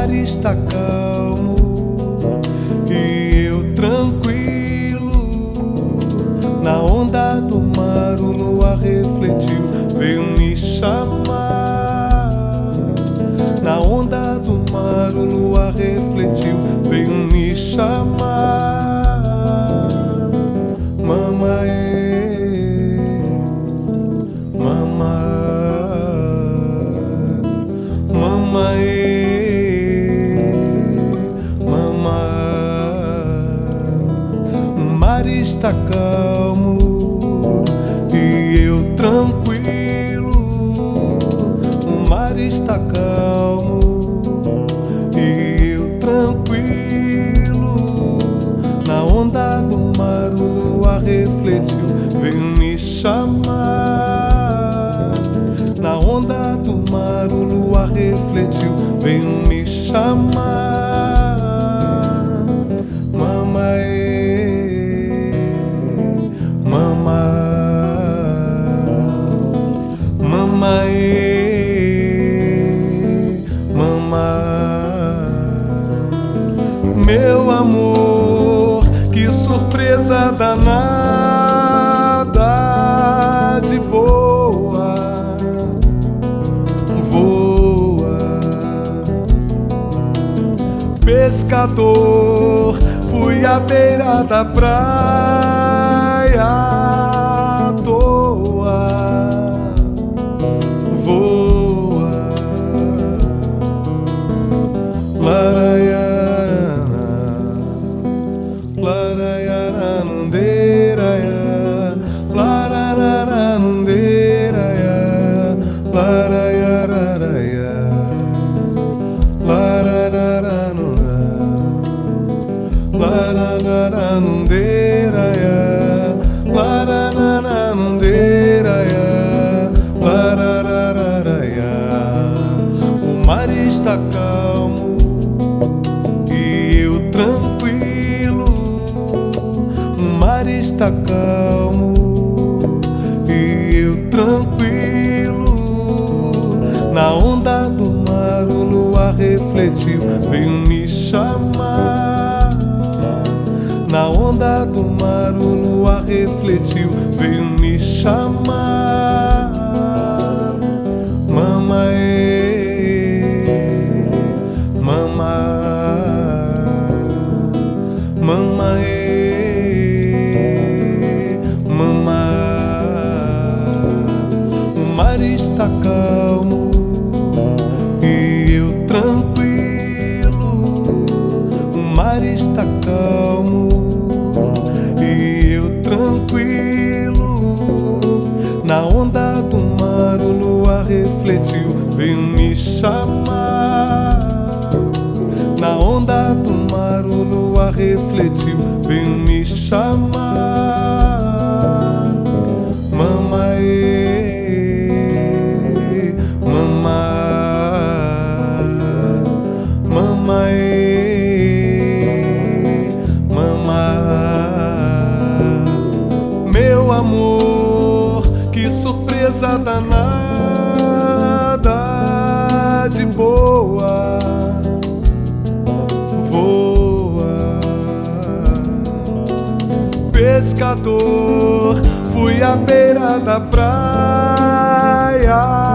mar está calmo e eu tranquilo. Na onda do mar o luar refletiu, veio me chamar. Na onda do mar o luar refletiu, veio me chamar. Mamaê, mamãe, mamãe. O mar está calmo e eu tranquilo. O mar está calmo e eu tranquilo. Na onda do mar o luar refletiu, veio me chamar. Na onda do mar o luar refletiu, veio me chamar. Mamaê, mamãe, mamaê, mamãe. Meu amor, que surpresa danada, de boa, voa. Pescador, fui à beira da praia à toa, voa. Laraiana, laraiaranandeiraia, larararandeiraia, laraiararaia, larararanura, larararandeiraia, larararandeiraia, larararaia. O mar está calmo e eu tranquilo. O mar está calmo e eu tranquilo. Na onda do mar o luar refletiu, veio me chamar. Na onda do mar o luar refletiu, veio me chamar. Mamaê, mamãe, mamaê, mamãe. O mar está calmo e eu tranquilo. O mar está calmo e eu tranquilo. Na onda do mar o luar refletiu, veio me chamar. Na onda do mar o luar refletiu, veio me chamar. Mamaê, mamãe, mamaê, mamãe. Meu amor, que surpresa danada, de boa, voa. Pescador, fui à beira da praia